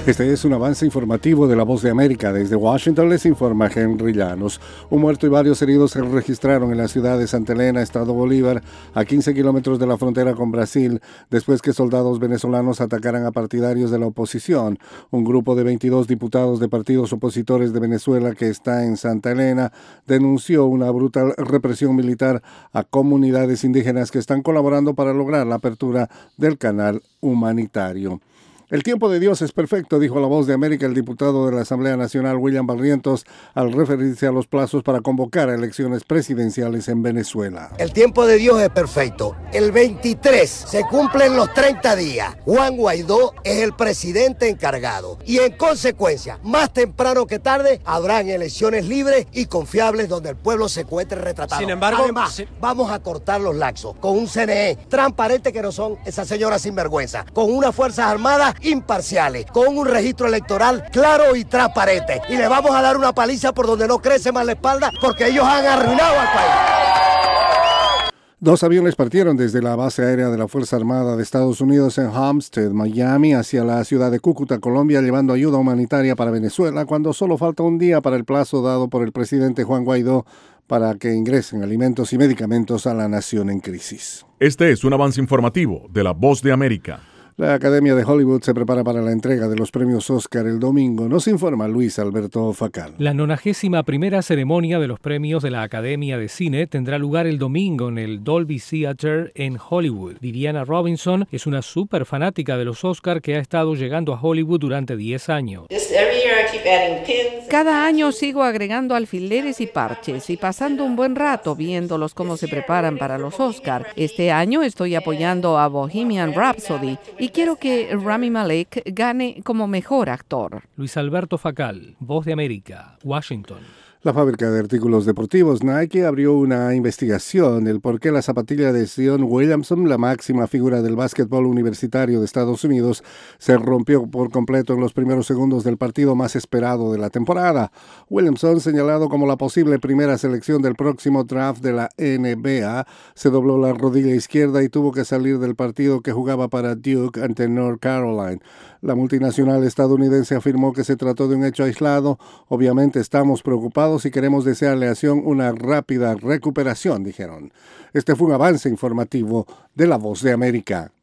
Este es un avance informativo de La Voz de América. Desde Washington les informa Henry Llanos. Un muerto y varios heridos se registraron en la ciudad de Santa Elena, Estado Bolívar, a 15 kilómetros de la frontera con Brasil, después que soldados venezolanos atacaran a partidarios de la oposición. Un grupo de 22 diputados de partidos opositores de Venezuela que está en Santa Elena denunció una brutal represión militar a comunidades indígenas que están colaborando para lograr la apertura del canal humanitario. El tiempo de Dios es perfecto, dijo La Voz de América el diputado de la Asamblea Nacional William Barrientos al referirse a los plazos para convocar a elecciones presidenciales en Venezuela. El tiempo de Dios es perfecto. El 23 se cumplen los 30 días. Juan Guaidó es el presidente encargado y en consecuencia, más temprano que tarde, habrán elecciones libres y confiables donde el pueblo se encuentre retratado. Sin embargo, además, vamos a cortar los laxos con un CNE transparente que no son esas señoras sinvergüenza, con unas fuerzas armadas imparciales, con un registro electoral claro y transparente. Y le vamos a dar una paliza por donde no crece más la espalda, porque ellos han arruinado al país. 2 aviones partieron desde la base aérea de la Fuerza Armada de Estados Unidos en Homestead, Miami, hacia la ciudad de Cúcuta, Colombia, llevando ayuda humanitaria para Venezuela, cuando solo falta un día para el plazo dado por el presidente Juan Guaidó para que ingresen alimentos y medicamentos a la nación en crisis. Este es un avance informativo de La Voz de América. La Academia de Hollywood se prepara para la entrega de los premios Oscar el domingo. Nos informa Luis Alberto Facal. La 91ª ceremonia de los premios de la Academia de Cine tendrá lugar el domingo en el Dolby Theatre en Hollywood. Viviana Robinson es una súper fanática de los Oscar que ha estado llegando a Hollywood durante 10 años. Cada año sigo agregando alfileres y parches y pasando un buen rato viéndolos cómo se preparan para los Oscar. Este año estoy apoyando a Bohemian Rhapsody y quiero que Rami Malek gane como mejor actor. Luis Alberto Facal, Voz de América, Washington. La fábrica de artículos deportivos Nike abrió una investigación del por qué la zapatilla de Zion Williamson, la máxima figura del básquetbol universitario de Estados Unidos, se rompió por completo en los primeros segundos del partido más esperado de la temporada. Williamson, señalado como la posible primera selección del próximo draft de la NBA, se dobló la rodilla izquierda y tuvo que salir del partido que jugaba para Duke ante North Carolina. La multinacional estadounidense afirmó que se trató de un hecho aislado. Obviamente estamos preocupados y queremos desearle a Zion una rápida recuperación, dijeron. Este fue un avance informativo de La Voz de América.